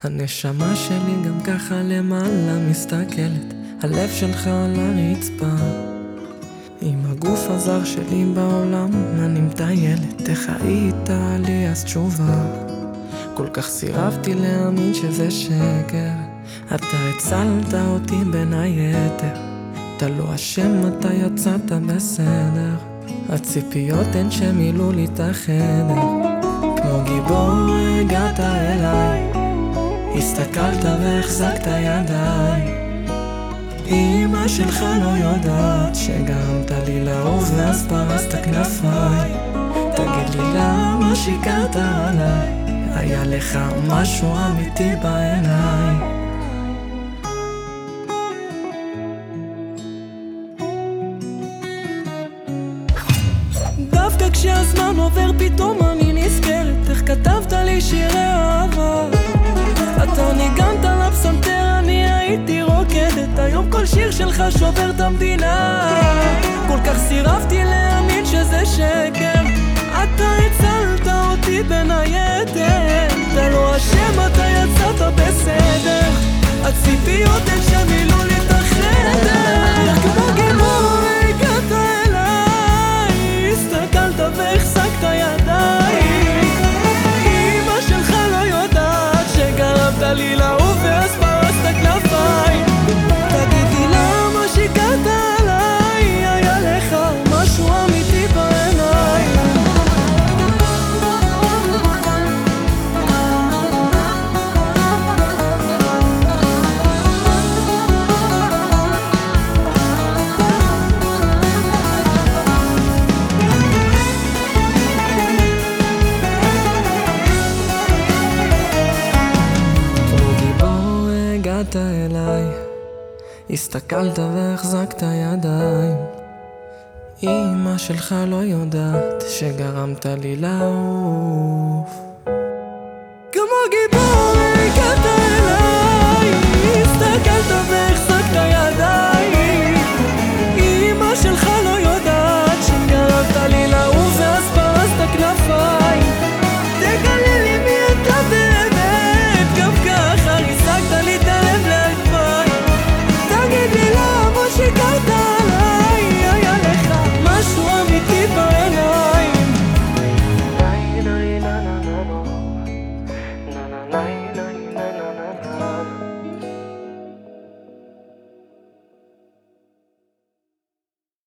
הנשמה שלי גם ככה למעלה מסתכלת, הלב שלך על הרצפה. עם הגוף הזר שלי בעולם אני מטיילת, איך היית לי אז תשובה? כל כך סירבתי להאמין שזה שקר, אתה הצלת אותי בין היתר. אתה לא אשם, אתה יצאת בסדר, הציפיות הן שמילאו לי את החדר. כמו גיבור הגעת אליי, הסתכלת והחזקת ידיי. אמא שלך לא יודעת שגרמת לי לאהוב ואז פרסת כנפיי. תגיד לי למה שיקרת עליי, היה לך משהו אמיתי בעיניי. דווקא כשהזמן עובר פתאום אני נזכרת איך כתבת לי שירי אהבה. אתה ניגנת לפסנתר, אני הייתי רוקדת, היום כל שיר שלך שובר את המדינה. כל כך סירבתי להאמין שזה שקר, אתה הצלת אותי בין היתר. אתה לא אשם, אתה יצאת בסדר, הציפיות הן שמילאו לי את החדר. כמו גיבור הגעת אליי, הסתכלת והחזקת ידיי. אמא שלך לא יודעת שגרמת לי לאהוב ואז פרסת כנפיי. תגיד לי למה שיקרת עליי, היה לך משהו אמיתי בעיניי. הגעת אליי, הסתכלת והחזקת ידיים. אמא שלך לא יודעת שגרמת לי לאהוב